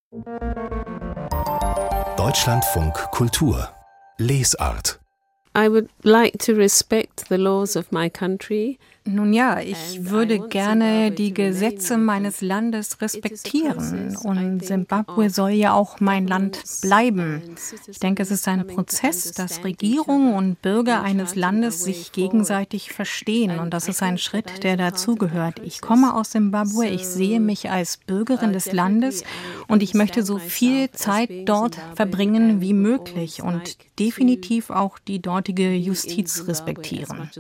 Deutschlandfunk Kultur Lesart. I would like to respect the laws of my country. Nun ja, ich würde gerne die Gesetze meines Landes respektieren und Simbabwe soll ja auch mein Land bleiben. Ich denke, es ist ein Prozess, dass Regierung und Bürger eines Landes sich gegenseitig verstehen und das ist ein Schritt, der dazugehört. Ich komme aus Simbabwe, ich sehe mich als Bürgerin des Landes und ich möchte so viel Zeit dort verbringen wie möglich und definitiv auch die dortige Justiz respektieren.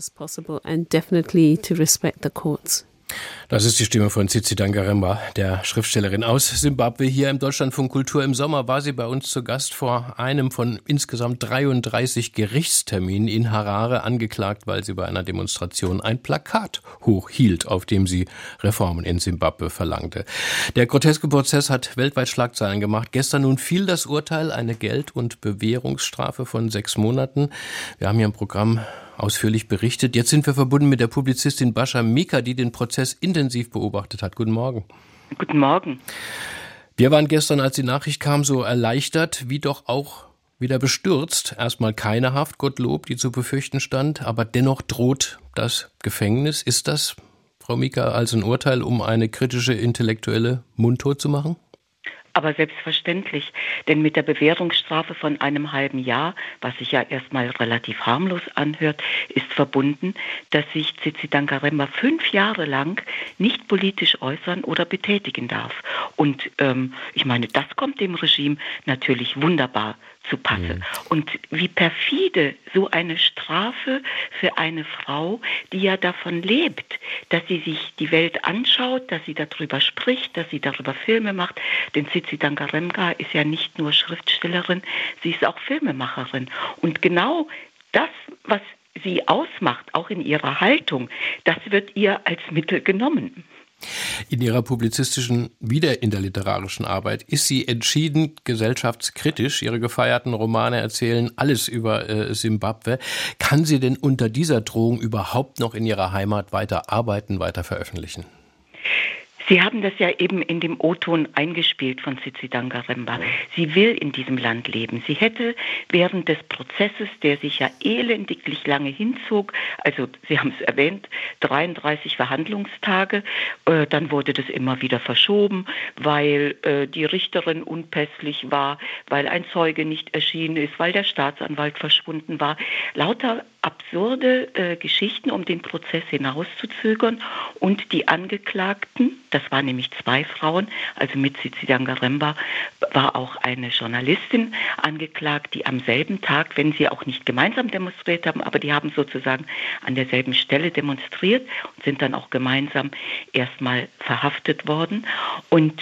To respect the courts. Das ist die Stimme von Tsitsi Dangaremba, der Schriftstellerin aus Simbabwe. Hier im Deutschlandfunk Kultur im Sommer war sie bei uns zu Gast vor einem von insgesamt 33 Gerichtsterminen in Harare, angeklagt, weil sie bei einer Demonstration ein Plakat hochhielt, auf dem sie Reformen in Simbabwe verlangte. Der groteske Prozess hat weltweit Schlagzeilen gemacht. Gestern nun fiel das Urteil, eine Geld- und Bewährungsstrafe von 6 Monaten. Wir haben hier im Programm ausführlich berichtet. Jetzt sind wir verbunden mit der Publizistin Bascha Mika, die den Prozess intensiv beobachtet hat. Guten Morgen. Guten Morgen. Wir waren gestern, als die Nachricht kam, so erleichtert, wie doch auch wieder bestürzt. Erstmal keine Haft, Gottlob, die zu befürchten stand, aber dennoch droht das Gefängnis. Ist das, Frau Mika, also ein Urteil, um eine kritische Intellektuelle mundtot zu machen? Aber selbstverständlich, denn mit der Bewährungsstrafe von einem halben Jahr, was sich ja erstmal relativ harmlos anhört, ist verbunden, dass sich Tsitsi Dangaremba 5 Jahre lang nicht politisch äußern oder betätigen darf. Und ich meine, das kommt dem Regime natürlich wunderbar zu Passe. Und wie perfide so eine Strafe für eine Frau, die ja davon lebt, dass sie sich die Welt anschaut, dass sie darüber spricht, dass sie darüber Filme macht. Denn Tsitsi Dangaremba ist ja nicht nur Schriftstellerin, sie ist auch Filmemacherin. Und genau das, was sie ausmacht, auch in ihrer Haltung, das wird ihr als Mittel genommen. In ihrer publizistischen, wieder in der literarischen Arbeit, ist sie entschieden gesellschaftskritisch. Ihre gefeierten Romane erzählen alles über Simbabwe. Kann sie denn unter dieser Drohung überhaupt noch in ihrer Heimat weiter arbeiten, weiter veröffentlichen? Sie haben das ja eben in dem O-Ton eingespielt von Tsitsi Dangaremba. Sie will in diesem Land leben. Sie hätte während des Prozesses, der sich ja elendiglich lange hinzog, also Sie haben es erwähnt, 33 Verhandlungstage, dann wurde das immer wieder verschoben, weil die Richterin unpässlich war, weil ein Zeuge nicht erschienen ist, weil der Staatsanwalt verschwunden war. Lauter absurde Geschichten, um den Prozess hinauszuzögern und die Angeklagten, das waren nämlich 2 Frauen, also mit Tsitsi Dangaremba war auch eine Journalistin angeklagt, die am selben Tag, wenn sie auch nicht gemeinsam demonstriert haben, aber die haben sozusagen an derselben Stelle demonstriert und sind dann auch gemeinsam erstmal verhaftet worden. Und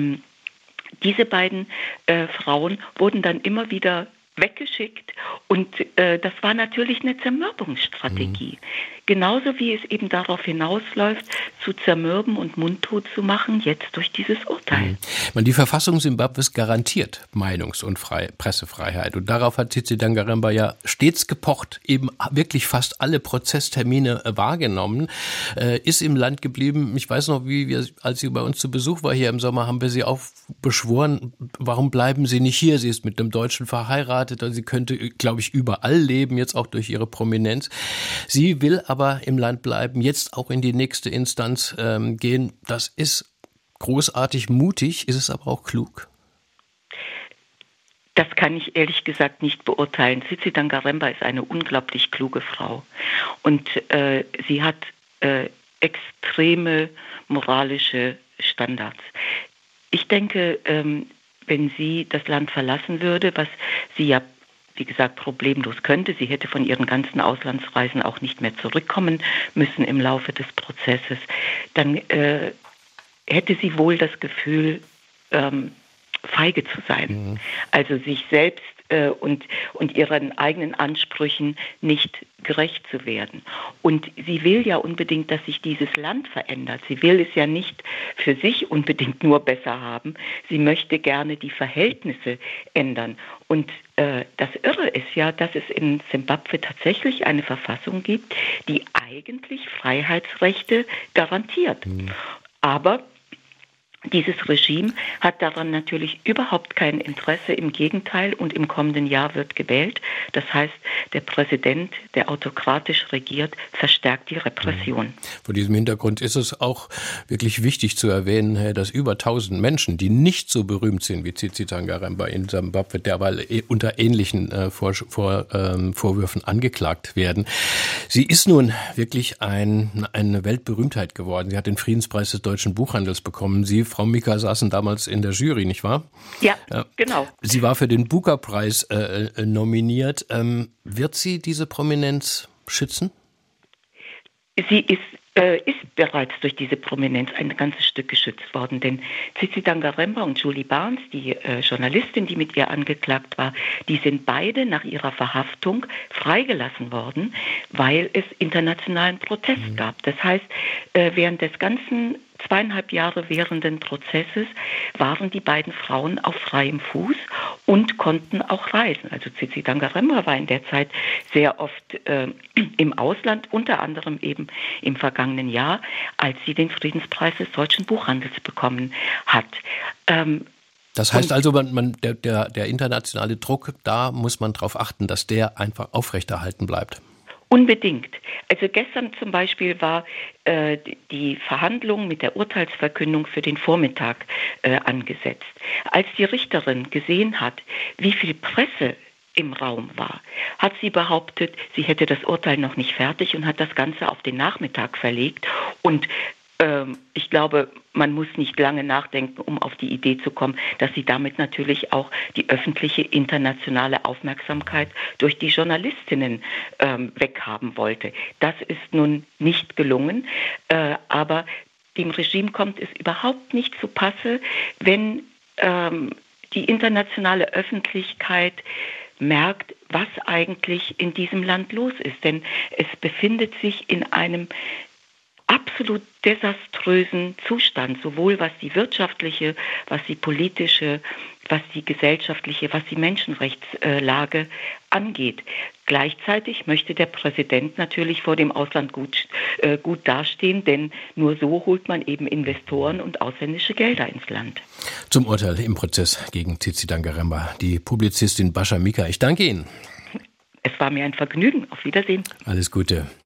diese beiden Frauen wurden dann immer wieder weggeschickt und das war natürlich eine Zermürbungsstrategie. Genauso wie es eben darauf hinausläuft, zu zermürben und mundtot zu machen, jetzt durch dieses Urteil. Die Verfassung Simbabwes garantiert Meinungs- und Pressefreiheit. Und darauf hat Tsitsi Dangaremba ja stets gepocht, eben wirklich fast alle Prozesstermine wahrgenommen, ist im Land geblieben. Ich weiß noch, als sie bei uns zu Besuch war hier im Sommer, haben wir sie auch beschworen, warum bleiben Sie nicht hier? Sie ist mit einem Deutschen verheiratet, also sie könnte, glaube ich, überall leben, jetzt auch durch ihre Prominenz. Sie will aber im Land bleiben, jetzt auch in die nächste Instanz gehen. Das ist großartig mutig, ist es aber auch klug? Das kann ich ehrlich gesagt nicht beurteilen. Tsitsi Dangaremba ist eine unglaublich kluge Frau und sie hat extreme moralische Standards. Ich denke, wenn sie das Land verlassen würde, was sie ja wie gesagt, problemlos könnte. Sie hätte von ihren ganzen Auslandsreisen auch nicht mehr zurückkommen müssen im Laufe des Prozesses. Dann hätte sie wohl das Gefühl, feige zu sein. Also sich selbst und ihren eigenen Ansprüchen nicht gerecht zu werden. Und sie will ja unbedingt, dass sich dieses Land verändert. Sie will es ja nicht für sich unbedingt nur besser haben. Sie möchte gerne die Verhältnisse ändern. Und das Irre ist ja, dass es in Simbabwe tatsächlich eine Verfassung gibt, die eigentlich Freiheitsrechte garantiert. Aber Dieses Regime hat daran natürlich überhaupt kein Interesse, im Gegenteil, und im kommenden Jahr wird gewählt. Das heißt, der Präsident, der autokratisch regiert, verstärkt die Repression. Vor diesem Hintergrund ist es auch wirklich wichtig zu erwähnen, dass über 1000 Menschen, die nicht so berühmt sind wie Tsitsitangaremba in Simbabwe, derweil unter ähnlichen Vorwürfen angeklagt werden. Sie ist nun wirklich eine Weltberühmtheit geworden. Sie hat den Friedenspreis des deutschen Buchhandels bekommen. Sie, Frau Mika, saßen damals in der Jury, nicht wahr? Ja, genau. Sie war für den Booker-Preis nominiert. Wird sie diese Prominenz schützen? Sie ist bereits durch diese Prominenz ein ganzes Stück geschützt worden, denn Tsitsitangaremba und Julie Barnes, die Journalistin, die mit ihr angeklagt war, die sind beide nach ihrer Verhaftung freigelassen worden, weil es internationalen Protest gab. Das heißt, während des ganzen 2,5 Jahre währenden Prozesses waren die beiden Frauen auf freiem Fuß und konnten auch reisen. Also Tsitsitangaremba war in der Zeit sehr oft im Ausland, unter anderem eben im vergangenen Jahr, als sie den Friedenspreis des deutschen Buchhandels bekommen hat. Das heißt also, der internationale Druck, da muss man darauf achten, dass der einfach aufrechterhalten bleibt. Unbedingt. Also gestern zum Beispiel war die Verhandlung mit der Urteilsverkündung für den Vormittag angesetzt. Als die Richterin gesehen hat, wie viel Presse im Raum war, hat sie behauptet, sie hätte das Urteil noch nicht fertig und hat das Ganze auf den Nachmittag verlegt. Und ich glaube, man muss nicht lange nachdenken, um auf die Idee zu kommen, dass sie damit natürlich auch die öffentliche internationale Aufmerksamkeit durch die Journalistinnen weghaben wollte. Das ist nun nicht gelungen, aber dem Regime kommt es überhaupt nicht zu Passe, wenn die internationale Öffentlichkeit merkt, was eigentlich in diesem Land los ist. Denn es befindet sich in einem absolut desaströsen Zustand, sowohl was die wirtschaftliche, was die politische, was die gesellschaftliche, was die Menschenrechtslage angeht. Gleichzeitig möchte der Präsident natürlich vor dem Ausland gut dastehen, denn nur so holt man eben Investoren und ausländische Gelder ins Land. Zum Urteil im Prozess gegen Tsitsitangaremba, die Publizistin Bascha Mika. Ich danke Ihnen. Es war mir ein Vergnügen. Auf Wiedersehen. Alles Gute.